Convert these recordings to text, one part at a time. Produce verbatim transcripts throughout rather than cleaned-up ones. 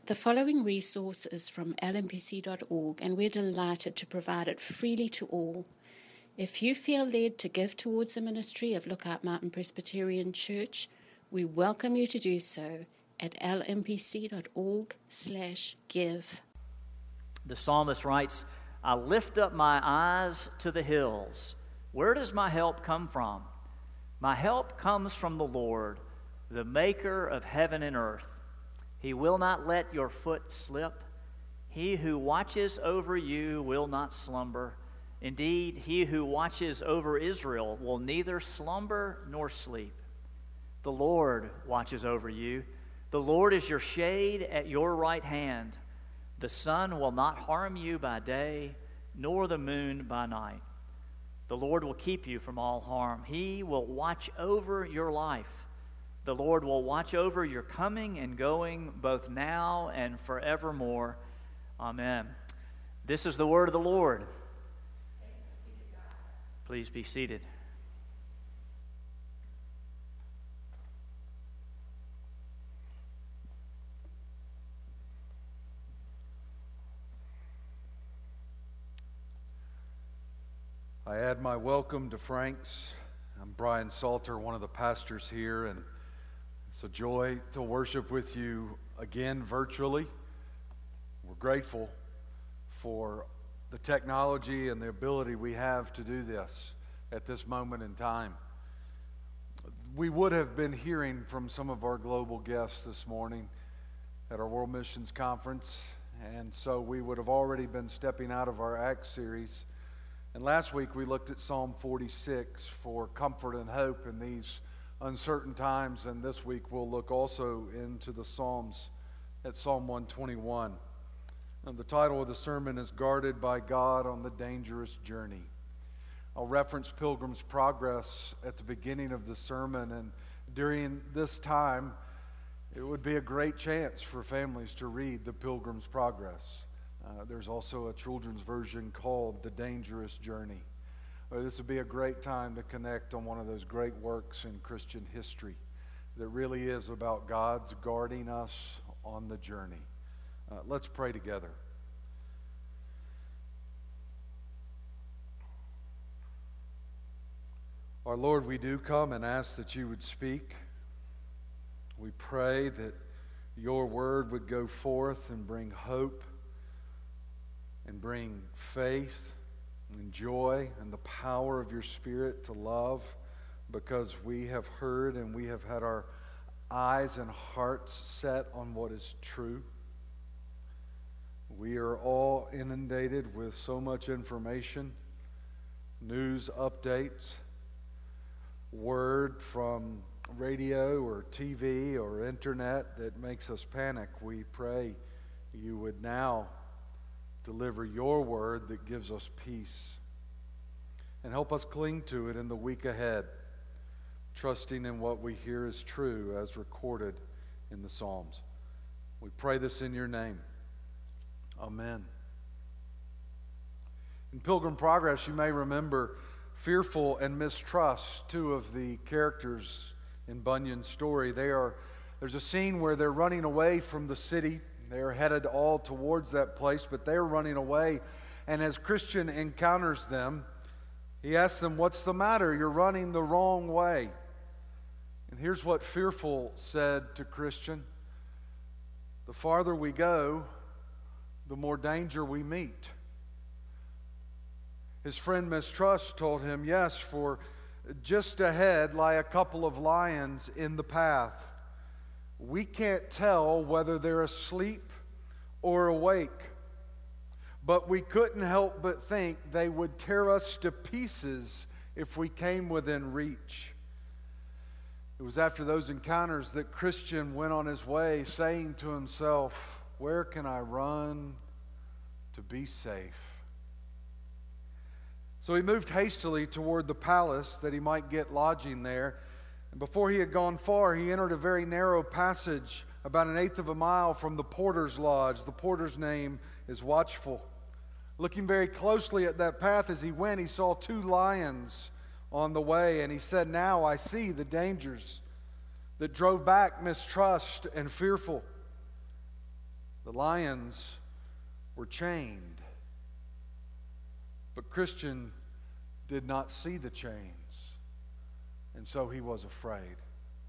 The following resource is from L M P C dot org, and we're delighted to provide it freely to all. If you feel led to give towards the ministry of Lookout Mountain Presbyterian Church, we welcome you to do so at lmpc.org slash give. The psalmist writes, I lift up my eyes to the hills. Where does my help come from? My help comes from the Lord, the maker of heaven and earth. He will not let your foot slip. He who watches over you will not slumber. Indeed, he who watches over Israel will neither slumber nor sleep. The Lord watches over you. The Lord is your shade at your right hand. The sun will not harm you by day, nor the moon by night. The Lord will keep you from all harm. He will watch over your life. The Lord will watch over your coming and going, both now and forevermore. Amen. This is the word of the Lord. Please be seated. I add my welcome to Frank's. I'm Brian Salter, one of the pastors here, and it's a joy to worship with you again virtually. We're grateful for the technology and the ability we have to do this at this moment in time. We would have been hearing from some of our global guests this morning at our World Missions Conference, and so we would have already been stepping out of our Acts series. And last week we looked at Psalm forty-six for comfort and hope in these uncertain times, and this week we'll look also into the Psalms at Psalm one twenty-one. And the title of the sermon is Guarded by God on the Dangerous Journey. I'll reference Pilgrim's Progress at the beginning of the sermon, and during this time it would be a great chance for families to read the Pilgrim's Progress. Uh, there's also a children's version called The Dangerous Journey. Uh, this would be a great time to connect on one of those great works in Christian history that really is about God's guarding us on the journey. Uh, let's pray together. Our Lord, we do come and ask that you would speak. We pray that your word would go forth and bring hope and bring faith and joy and the power of your Spirit to love, because we have heard and we have had our eyes and hearts set on what is true. We are all inundated with so much information, news updates, word from radio or T V or internet that makes us panic. We pray you would now deliver your word that gives us peace, and help us cling to it in the week ahead, trusting in what we hear is true as recorded in the Psalms. We pray this in your name. Amen. In Pilgrim Progress, you may remember fearful and mistrust, two of the characters in Bunyan's story. They are, there's a scene where they're running away from the city. They're headed all towards that place, but they're running away. And as Christian encounters them, he asks them, "What's the matter? You're running the wrong way." And here's what Fearful said to Christian: "The farther we go, the more danger we meet." His friend Mistrust told him, "Yes, for just ahead lie a couple of lions in the path. We can't tell whether they're asleep or awake, but we couldn't help but think they would tear us to pieces if we came within reach." It was after those encounters that Christian went on his way saying to himself, "Where can I run to be safe?" So he moved hastily toward the palace that he might get lodging there. And before he had gone far, he entered a very narrow passage about an eighth of a mile from the porter's lodge. The porter's name is Watchful. Looking very closely at that path as he went, he saw two lions on the way, and he said, "Now I see the dangers that drove back Mistrust and Fearful. The lions were chained, but Christian did not see the chains, and so he was afraid.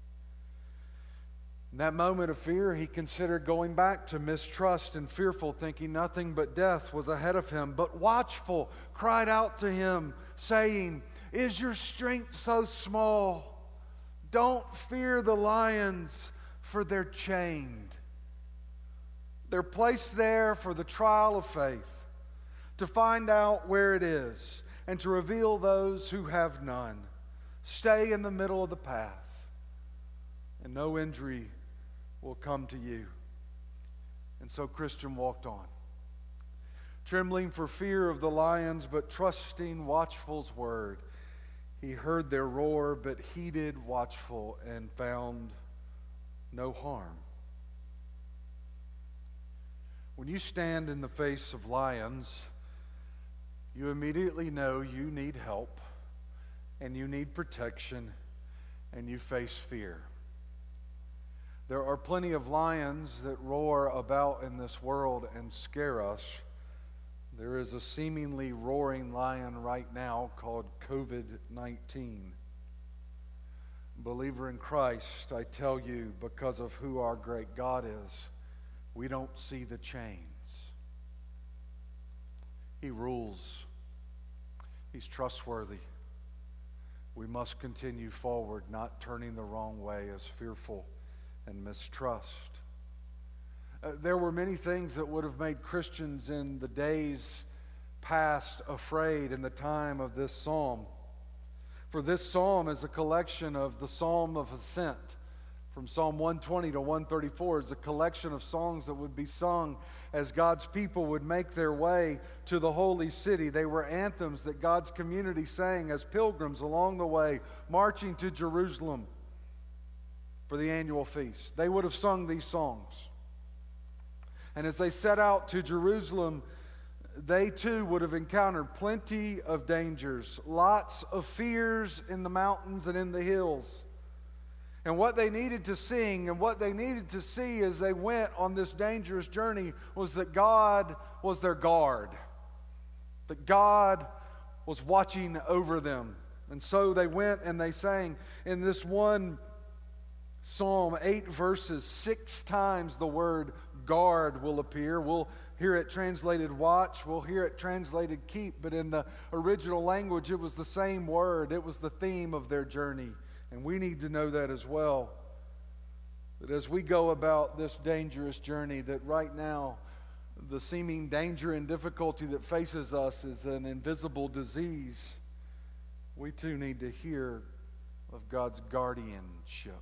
In that moment of fear, he considered going back to mistrust and fearful, thinking nothing but death was ahead of him. But watchful cried out to him, saying, "Is your strength so small? Don't fear the lions, for they're chained." They're placed there for the trial of faith, to find out where it is, and to reveal those who have none. Stay in the middle of the path, and no injury will come to you. And so Christian walked on, trembling for fear of the lions, but trusting Watchful's word. He heard their roar, but heeded Watchful and found no harm. When you stand in the face of lions, you immediately know you need help, and you need protection, and you face fear. There are plenty of lions that roar about in this world and scare us. There is a seemingly roaring lion right now called covid nineteen. Believer in Christ, I tell you, because of who our great God is, we don't see the chains. He rules. He's trustworthy. We must continue forward, not turning the wrong way as fearful and mistrust. Uh, there were many things that would have made Christians in the days past afraid in the time of this psalm. For this psalm is a collection of the Psalm of Ascent. From Psalm one twenty to one thirty-four is a collection of songs that would be sung as God's people would make their way to the holy city. They were anthems that God's community sang as pilgrims along the way, marching to Jerusalem for the annual feast. They would have sung these songs. And as they set out to Jerusalem, they too would have encountered plenty of dangers, lots of fears in the mountains and in the hills. And what they needed to sing and what they needed to see as they went on this dangerous journey was that God was their guard, that God was watching over them. And so they went and they sang. In this one psalm, eight verses, six times the word guard will appear. We'll hear it translated watch, we'll hear it translated keep, but in the original language it was the same word. It was the theme of their journey. And we need to know that as well. That as we go about this dangerous journey, that right now the seeming danger and difficulty that faces us is an invisible disease. We too need to hear of God's guardianship.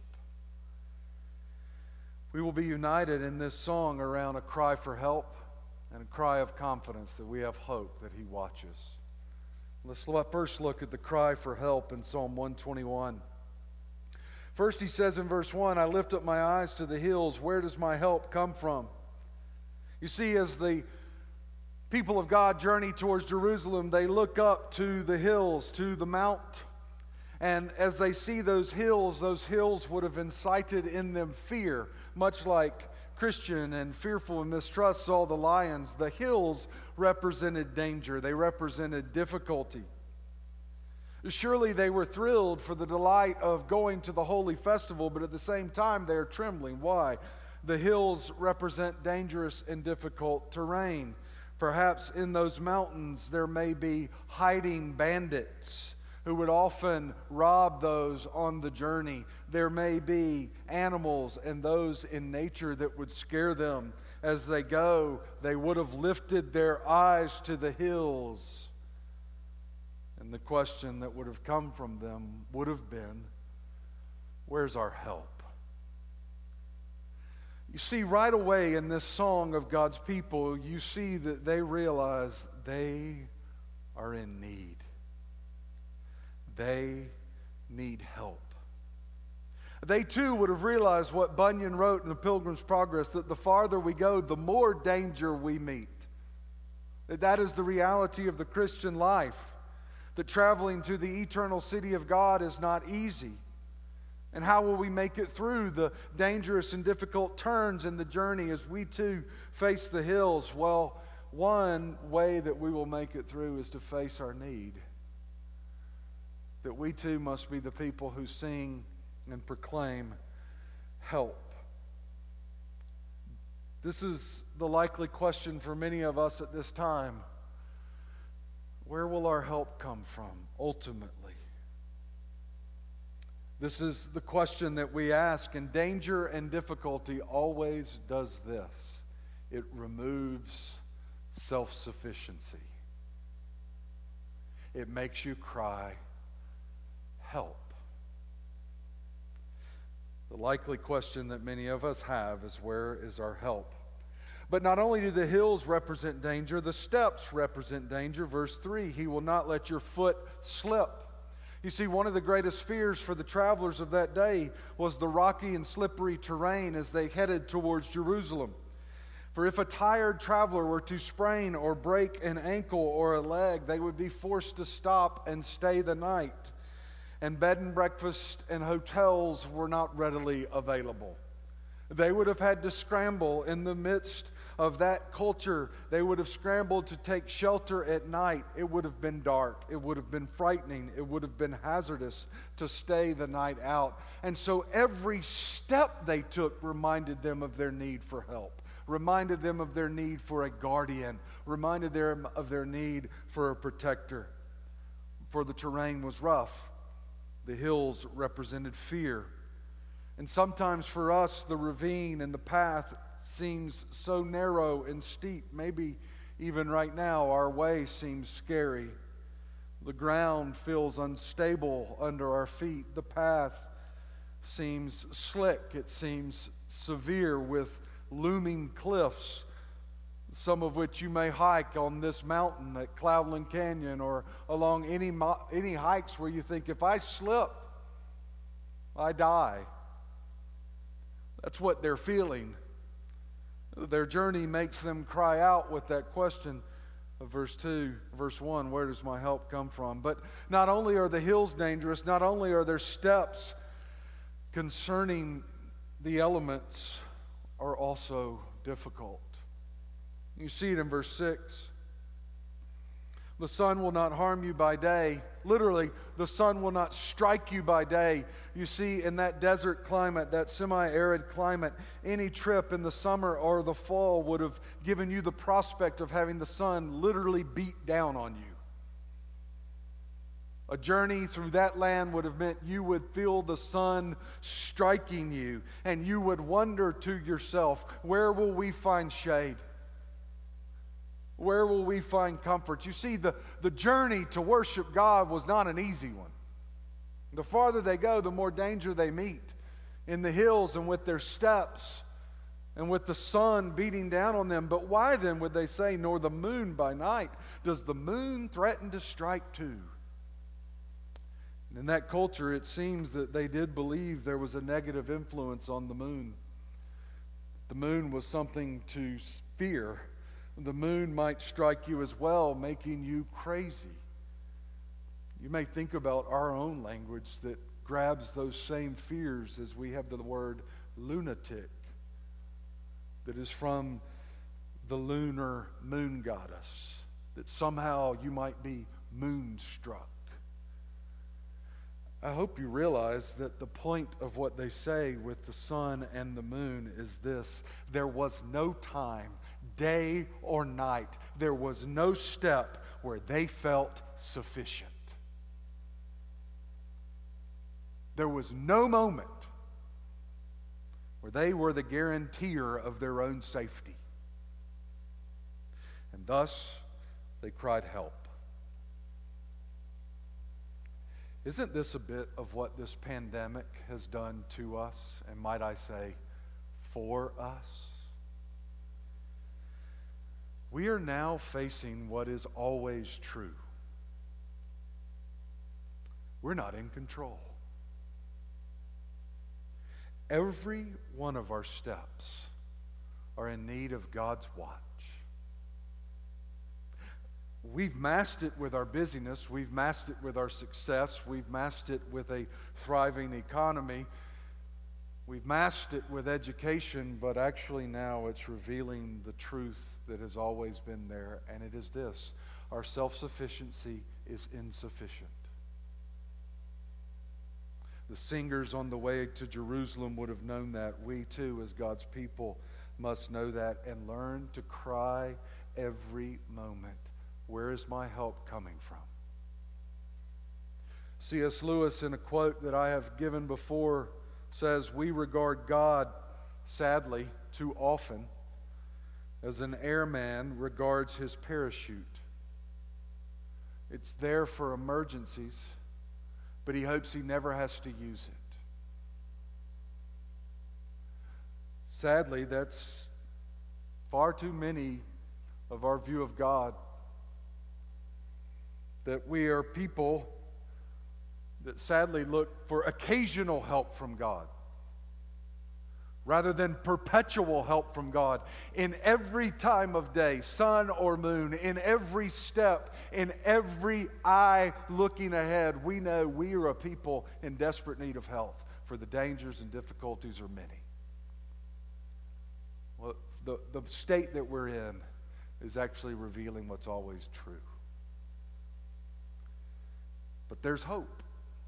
We will be united in this song around a cry for help and a cry of confidence that we have hope that He watches. Let's first look at the cry for help in Psalm one twenty-one. First, he says in verse one, "I lift up my eyes to the hills. Where does my help come from?" You see, as the people of God journey towards Jerusalem, they look up to the hills, to the mount. And as they see those hills, those hills would have incited in them fear, much like Christian and fearful and mistrust saw the lions. The hills represented danger. They represented difficulty. Surely they were thrilled for the delight of going to the holy festival, but at the same time they are trembling. Why? The hills represent dangerous and difficult terrain. Perhaps in those mountains there may be hiding bandits who would often rob those on the journey. There may be animals and those in nature that would scare them. As they go, they would have lifted their eyes to the hills. And the question that would have come from them would have been, where's our help? You see, right away in this song of God's people, you see that they realize they are in need. They need help. They too would have realized what Bunyan wrote in The Pilgrim's Progress, that the farther we go, the more danger we meet. That that is the reality of the Christian life. That traveling to the eternal city of God is not easy. And how will we make it through the dangerous and difficult turns in the journey as we too face the hills? Well, one way that we will make it through is to face our need. That we too must be the people who sing and proclaim help. This is the likely question for many of us at this time. Where will our help come from ultimately? This is the question that we ask, and danger and difficulty always does this. It removes self-sufficiency. It makes you cry, help. The likely question that many of us have is, where is our help? But not only do the hills represent danger, the steps represent danger. Verse three, he will not let your foot slip. You see, one of the greatest fears for the travelers of that day was the rocky and slippery terrain as they headed towards Jerusalem. For if a tired traveler were to sprain or break an ankle or a leg, they would be forced to stop and stay the night. And bed and breakfast and hotels were not readily available. They would have had to scramble in the midst of that culture. They would have scrambled to take shelter at night. It would have been dark. It would have been frightening. It would have been hazardous to stay the night out. And so every step they took reminded them of their need for help, reminded them of their need for a guardian, reminded them of their need for a protector. For the terrain was rough. The hills represented fear. And sometimes for us, the ravine and the path seems so narrow and steep. Maybe even right now, our way seems scary. The ground feels unstable under our feet. The path seems slick. It seems severe with looming cliffs, some of which you may hike on this mountain at Cloudland Canyon or along any, any hikes where you think, if I slip, I die. That's what they're feeling. Their journey makes them cry out with that question of verse two, verse one, where does my help come from? But not only are the hills dangerous, not only are there steps concerning the elements are also difficult. You see it in verse six. The sun will not harm you by day. Literally, the sun will not strike you by day. You see, in that desert climate, that semi-arid climate, any trip in the summer or the fall would have given you the prospect of having the sun literally beat down on you. A journey through that land would have meant you would feel the sun striking you, and you would wonder to yourself, where will we find shade? Where will we find comfort? You see, the, the journey to worship God was not an easy one. The farther they go, the more danger they meet in the hills and with their steps and with the sun beating down on them. But why then would they say, nor the moon by night? Does the moon threaten to strike too? And in that culture, it seems that they did believe there was a negative influence on the moon. The moon was something to fear. The moon might strike you as well, making you crazy. You may think about our own language that grabs those same fears as we have the word lunatic, that is from the lunar moon goddess, that somehow you might be moonstruck. I hope you realize that the point of what they say with the sun and the moon is this: there was no time, day or night, there was no step where they felt sufficient. There was no moment where they were the guarantor of their own safety. And thus, they cried help. Isn't this a bit of what this pandemic has done to us, and might I say, for us? We are now facing what is always true. We're not in control. Every one of our steps are in need of God's watch. We've masked it with our busyness. We've masked it with our success. We've masked it with a thriving economy. We've masked it with education, but actually now it's revealing the truth that has always been there, and it is this: our self-sufficiency is insufficient. The singers on the way to Jerusalem would have known that. We too, as God's people, must know that and learn to cry every moment, where is my help coming from? C S Lewis, in a quote that I have given before, says, we regard God, sadly, too often as an airman regards his parachute. It's there for emergencies, but he hopes he never has to use it. Sadly, that's far too many of our view of God, that we are people that sadly look for occasional help from God rather than perpetual help from God in every time of day, sun or moon, in every step, in every eye looking ahead. We know we are a people in desperate need of help, for the dangers and difficulties are many. Well, the, the state that we're in is actually revealing what's always true. But there's hope.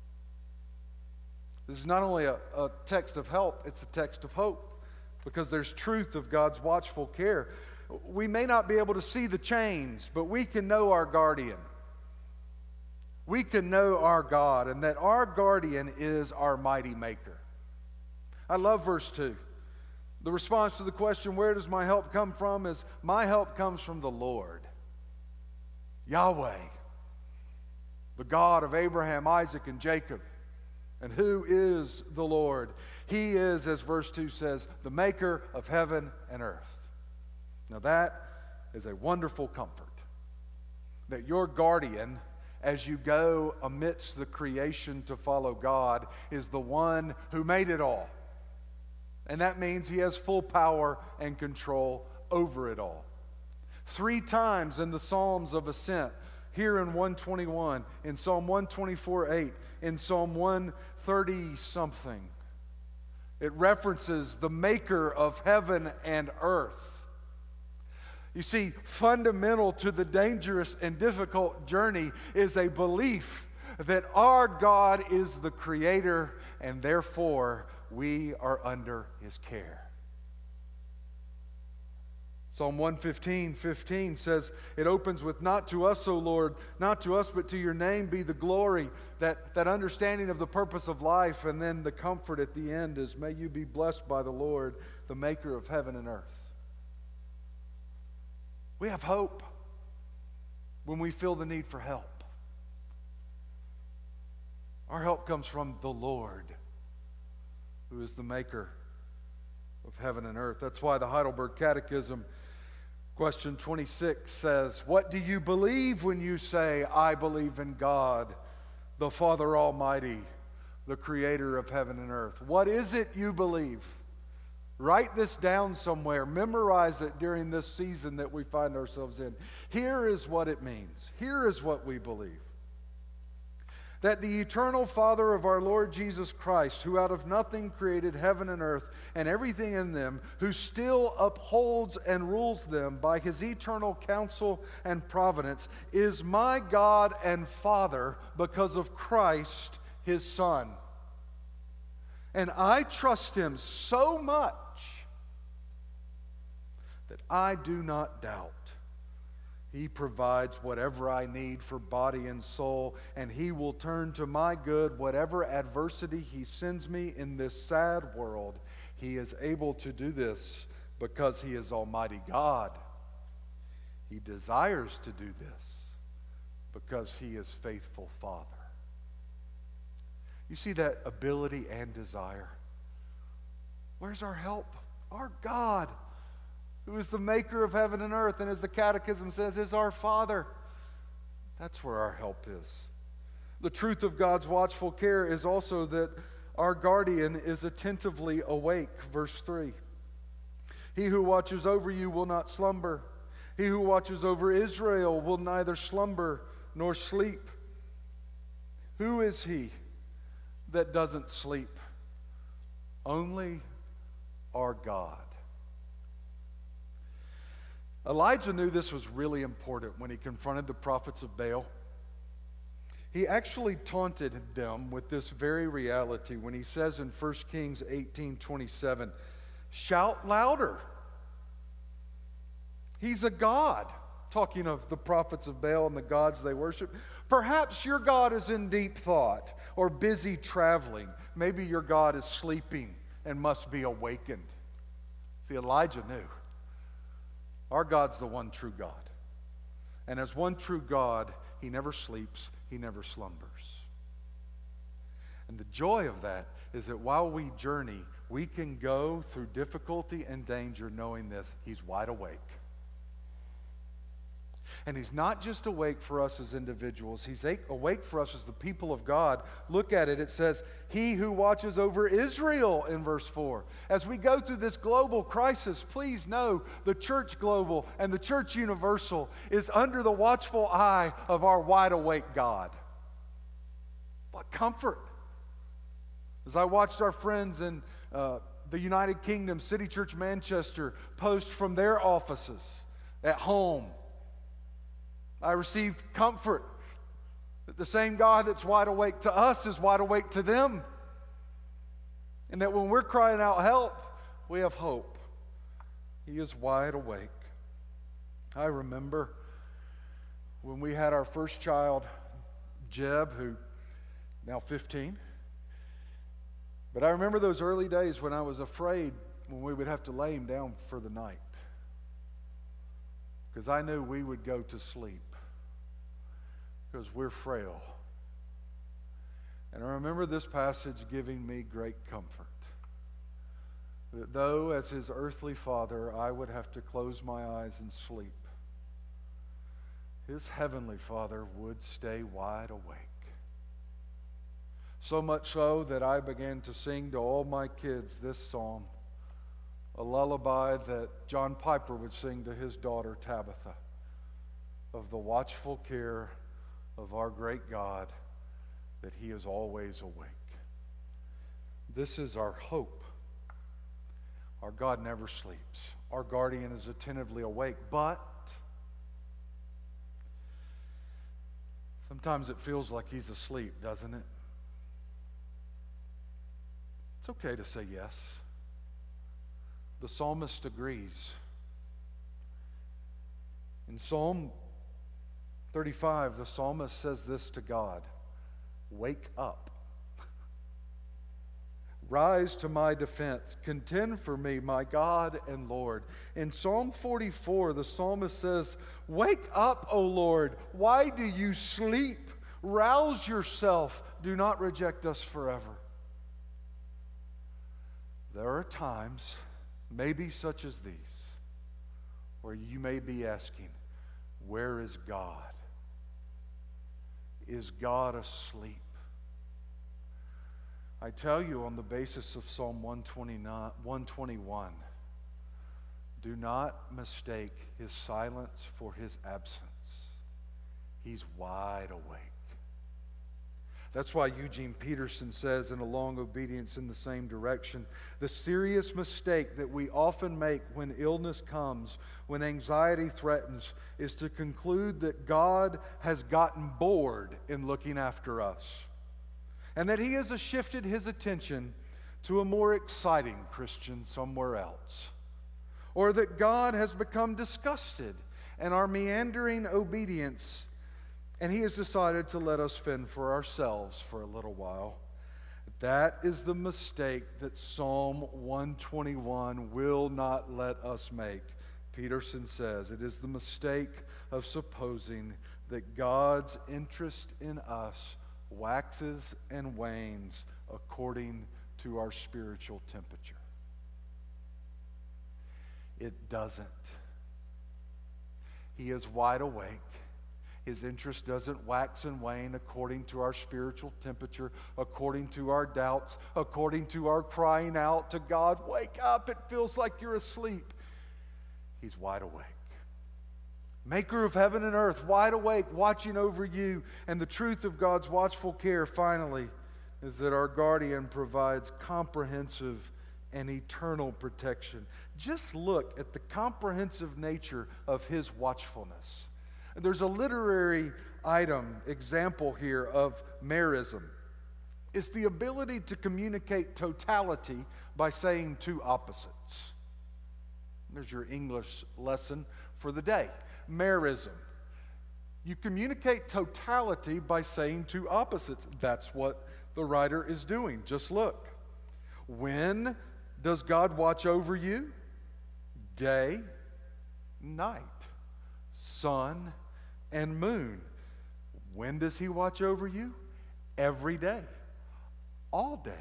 This is not only a, a text of help, it's a text of hope, because there's truth of God's watchful care. We may not be able to see the chains, but we can know our guardian. We can know our God, and that our guardian is our mighty maker. I love verse two. The response to the question, where does my help come from, is my help comes from the Lord, Yahweh, the God of Abraham, Isaac, and Jacob. And who is the Lord? He is, as verse two says, the maker of heaven and earth. Now that is a wonderful comfort, that your guardian, as you go amidst the creation to follow God, is the one who made it all. And that means he has full power and control over it all. Three times in the Psalms of Ascent, here in one twenty-one, in Psalm one twenty-four eight, in Psalm one thirty something, it references the maker of heaven and earth. You see, fundamental to the dangerous and difficult journey is a belief that our God is the creator, and therefore we are under his care. Psalm one fifteen, fifteen says, it opens with, not to us, O Lord, not to us, but to your name be the glory, that, that understanding of the purpose of life, and then the comfort at the end is, may you be blessed by the Lord, the maker of heaven and earth. We have hope when we feel the need for help. Our help comes from the Lord, who is the maker of heaven and earth. That's why the Heidelberg Catechism, question twenty-six, says, what do you believe when you say, I believe in God, the Father Almighty, the creator of heaven and earth? What is it you believe? Write this down somewhere. Memorize it during this season that we find ourselves in. Here is what it means. Here is what we believe. That the eternal Father of our Lord Jesus Christ, who out of nothing created heaven and earth and everything in them, who still upholds and rules them by his eternal counsel and providence, is my God and Father because of Christ, his Son. And I trust him so much that I do not doubt. He provides whatever I need for body and soul, and he will turn to my good whatever adversity he sends me in this sad world. He is able to do this because he is Almighty God. He desires to do this because he is faithful Father. You see that ability and desire? Where's our help? Our God, who is the maker of heaven and earth, and as the Catechism says, is our Father. That's where our help is. The truth of God's watchful care is also that our guardian is attentively awake. Verse three. He who watches over you will not slumber. He who watches over Israel will neither slumber nor sleep. Who is he that doesn't sleep? Only our God. Elijah knew this was really important when he confronted the prophets of Baal. He actually taunted them with this very reality when he says in First Kings eighteen twenty-seven, "Shout louder. He's a god," talking of the prophets of Baal and the gods they worship. "Perhaps your God is in deep thought or busy traveling. Maybe your God is sleeping and must be awakened." See, Elijah knew our God's the one true God. And as one true God, He never sleeps, He never slumbers. And the joy of that is that while we journey, we can go through difficulty and danger knowing this: He's wide awake. And He's not just awake for us as individuals. He's awake for us as the people of God. Look at it. It says, "He who watches over Israel," in verse four. As we go through this global crisis, please know the church global and the church universal is under the watchful eye of our wide awake God. What comfort. As I watched our friends in uh, the United Kingdom, City Church Manchester, post from their offices at home, I received comfort that the same God that's wide awake to us is wide awake to them. And that when we're crying out help, we have hope. He is wide awake. I remember when we had our first child, Jeb, who now fifteen. But I remember those early days when I was afraid when we would have to lay him down for the night, because I knew we would go to sleep because we're frail. And I remember this passage giving me great comfort, that though as his earthly father I would have to close my eyes and sleep, his heavenly Father would stay wide awake. So much so that I began to sing to all my kids this psalm, a lullaby that John Piper would sing to his daughter Tabitha, of the watchful care of our great God, that He is always awake. This is our hope. Our God never sleeps. Our guardian is attentively awake, but sometimes it feels like He's asleep, doesn't it? It's okay to say yes. The psalmist agrees. In Psalm thirty-five, the psalmist says this to God: "Wake up. Rise to my defense. Contend for me, my God and Lord." In Psalm forty-four, the psalmist says, "Wake up, O Lord. Why do you sleep? Rouse yourself. Do not reject us forever." There are times, maybe such as these, where you may be asking, where is God? Is God asleep? I tell you, on the basis of Psalm one twenty-nine, one twenty-one, do not mistake His silence for His absence. He's wide awake. That's why Eugene Peterson says, in A Long Obedience in the Same Direction, the serious mistake that we often make when illness comes, when anxiety threatens, is to conclude that God has gotten bored in looking after us, and that He has shifted His attention to a more exciting Christian somewhere else, or that God has become disgusted in our meandering obedience and He has decided to let us fend for ourselves for a little while. That is the mistake that Psalm one twenty-one will not let us make. Peterson says it is the mistake of supposing that God's interest in us waxes and wanes according to our spiritual temperature. It doesn't. He is wide awake. His interest doesn't wax and wane according to our spiritual temperature, according to our doubts, according to our crying out to God, "Wake up, it feels like you're asleep." He's wide awake. Maker of heaven and earth, wide awake, watching over you, and the truth of God's watchful care, finally, is that our guardian provides comprehensive and eternal protection. Just look at the comprehensive nature of his watchfulness. There's a literary item, example here of merism. It's the ability to communicate totality by saying two opposites. There's your English lesson for the day. Merism. You communicate totality by saying two opposites. That's what the writer is doing. Just look. When does God watch over you? Day, night, sun, and moon. When does he watch over you? Every day, all day.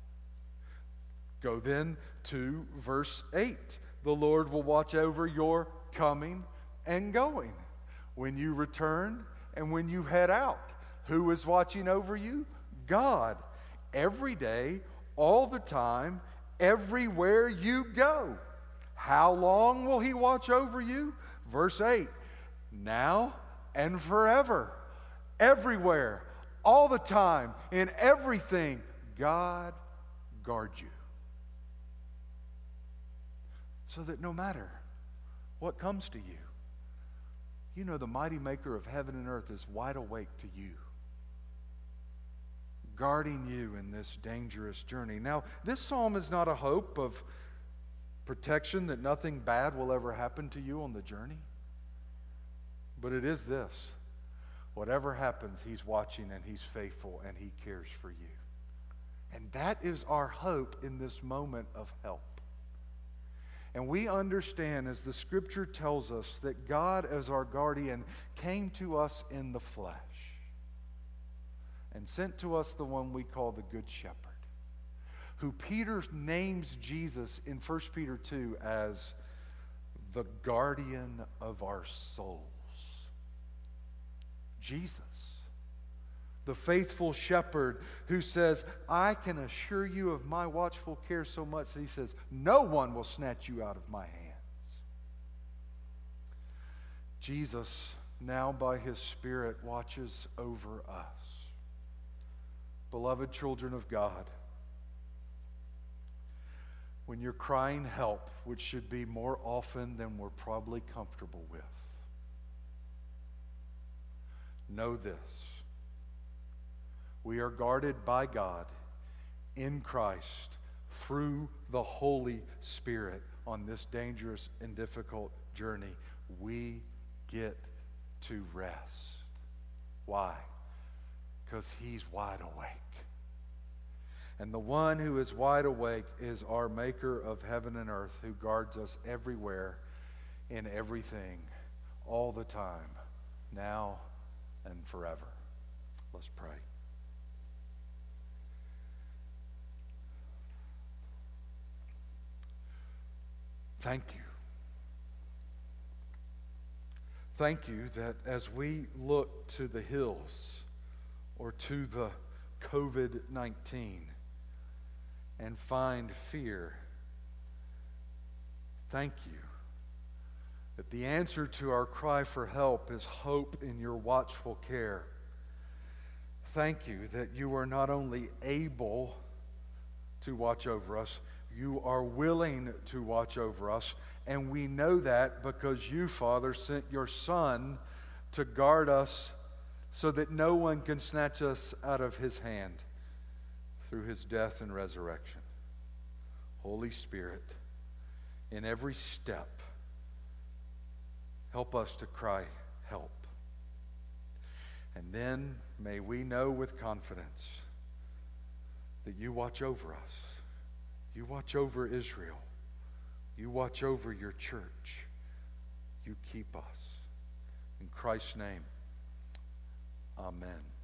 Go then to verse eight. The Lord will watch over your coming and going, when you return and when you head out. Who is watching over you? God. Every day, all the time, everywhere you go. How long will he watch over you? Verse eight. Now and forever. Everywhere, all the time, in everything, God guards you. So that no matter what comes to you, you know the mighty maker of heaven and earth is wide awake to you, guarding you in this dangerous journey. Now, this psalm is not a hope of protection that nothing bad will ever happen to you on the journey, but it is this. Whatever happens, he's watching and he's faithful and he cares for you. And that is our hope in this moment of help. And we understand, as the scripture tells us, that God as our guardian came to us in the flesh and sent to us the one we call the Good Shepherd, who Peter names Jesus in First Peter two as the guardian of our souls. Jesus, the faithful shepherd who says, I can assure you of my watchful care so much that he says, no one will snatch you out of my hands. Jesus, now by his Spirit, watches over us. Beloved children of God, when you're crying help, which should be more often than we're probably comfortable with, know this. We are guarded by God in Christ through the Holy Spirit on this dangerous and difficult journey. We get to rest. Why? Because he's wide awake. And the one who is wide awake is our maker of heaven and earth, who guards us everywhere, in everything, all the time, now and forever. Let's pray. Thank you. Thank you that as we look to the hills or to the covid nineteen and find fear, thank you that the answer to our cry for help is hope in your watchful care. Thank you that you are not only able to watch over us, you are willing to watch over us. And we know that because you, Father, sent your Son to guard us so that no one can snatch us out of his hand through his death and resurrection. Holy Spirit, in every step, help us to cry, help. And then may we know with confidence that you watch over us. You watch over Israel. You watch over your church. You keep us. In Christ's name, amen.